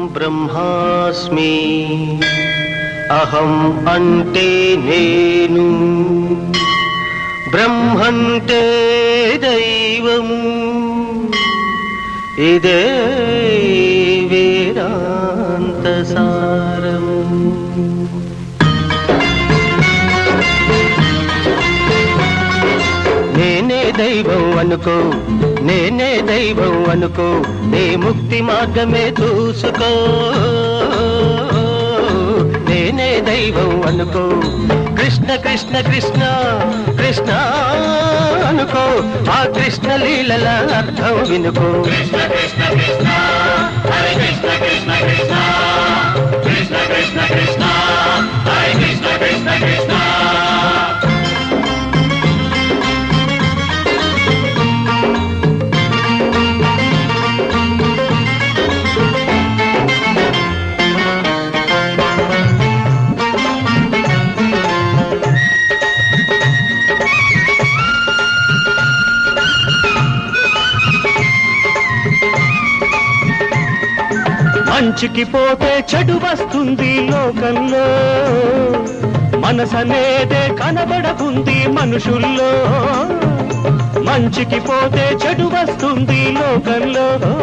బ్రహ్మాస్మి అహం అంటే నేను బ్రహ్మంటే దైవము ఇదే వేదాంత సారము. నేనే దైవం అనుకో నేనే దైవం అనుకో నీ ముక్తి మార్గమే చూసుకో. నేనే దైవం అనుకో కృష్ణ కృష్ణ కృష్ణ కృష్ణ అనుకో ఆ కృష్ణ లీలల అర్థం వినుకో. కృష్ణ కృష్ణ కృష్ణ హరే కృష్ణ కృష్ణ కృష్ణ కృష్ణ కృష్ణ కృష్ణ హరే కృష్ణ కృష్ణ కృష్ణ. మంచికి పోతే చెడు వస్తుంది లోకంలో, మనసనేదే కనబడకుంది మనుషుల్లో. మంచికి పోతే చెడు వస్తుంది లోకంలో,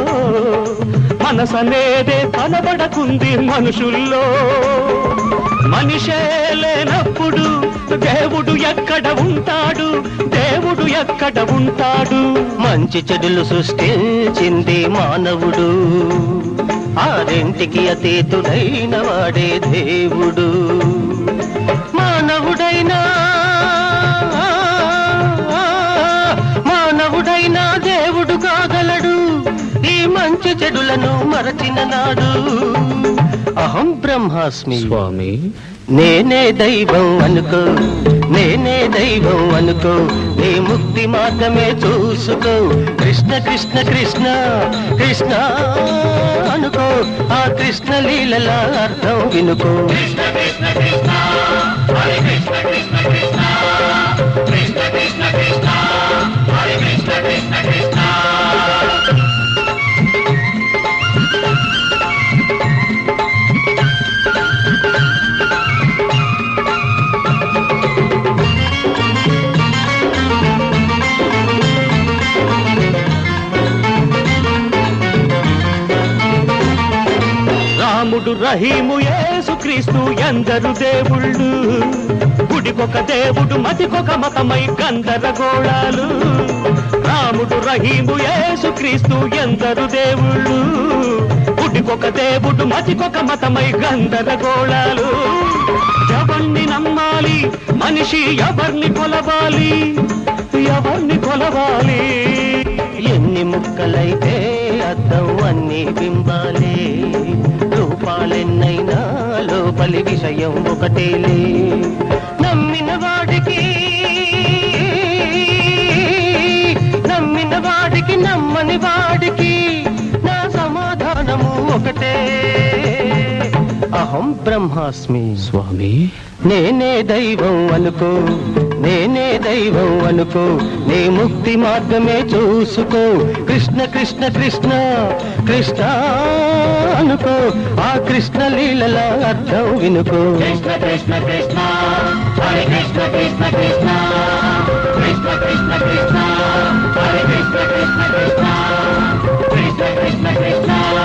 మనసనేదే కనబడకుంది మనుషుల్లో. మనిషే లేనప్పుడు దేవుడు ఎక్కడ ఉంటాడు, దేవుడు ఎక్కడ ఉంటాడు. మంచి చెడులు సృష్టించింది మానవుడు, ఆ రెంటికి అతీతుడైన వాడే దేవుడు. మానవుడైనా దేవుడు కాగలడు ఈ మంచి చెడులను మరచిన నాడు. అహం బ్రహ్మాస్మి స్వామి నేనే దైవం అనుకో నేనే దైవం అనుకో నీ ముక్తి మార్గమే చూసుకో. కృష్ణ కృష్ణ కృష్ణ కృష్ణ అనుకో ఆ కృష్ణ లీలల అర్థం వినుకో. కృష్ణ కృష్ణ కృష్ణ హరే కృష్ణ కృష్ణ కృష్ణ కృష్ణ కృష్ణ కృష్ణ హరే కృష్ణ కృష్ణ కృష్ణ. రాముడు రహీము యేసుక్రీస్తు ఎందరు దేవుళ్ళు, గుడికొక దేవుడు మతికొక మతమై గందరగోళాలు. రాముడు రహీము యేసుక్రీస్తు ఎందరు దేవుళ్ళు, గుడికొక దేవుడు మతికొక మతమై గందరగోళాలు. ఎవరిని నమ్మాలి మనిషి ఎవరిని కొలవాలి, ఎవరిని కొలవాలి. ఎన్ని ముక్కలైతే అర్థం అన్ని బింబాలే, రూపాలెన్నైనా లోపలి విషయం ఒకటేలే. నమ్మిన వాడికి నమ్మని వాడికి నా సమాధానము ఒకటే. అహం బ్రహ్మాస్మి స్వామి నేనే దైవం అనుకో నేనే దైవం అనుకో నీ ముక్తి మార్గమే చూసుకో. కృష్ణ కృష్ణ కృష్ణ కృష్ణ అనుకో ఆ కృష్ణ లీలల అర్థం వినుకో. కృష్ణ కృష్ణ కృష్ణ హరే కృష్ణ కృష్ణ కృష్ణ కృష్ణ కృష్ణ కృష్ణ హరే కృష్ణ కృష్ణ కృష్ణ కృష్ణ కృష్ణ కృష్ణ.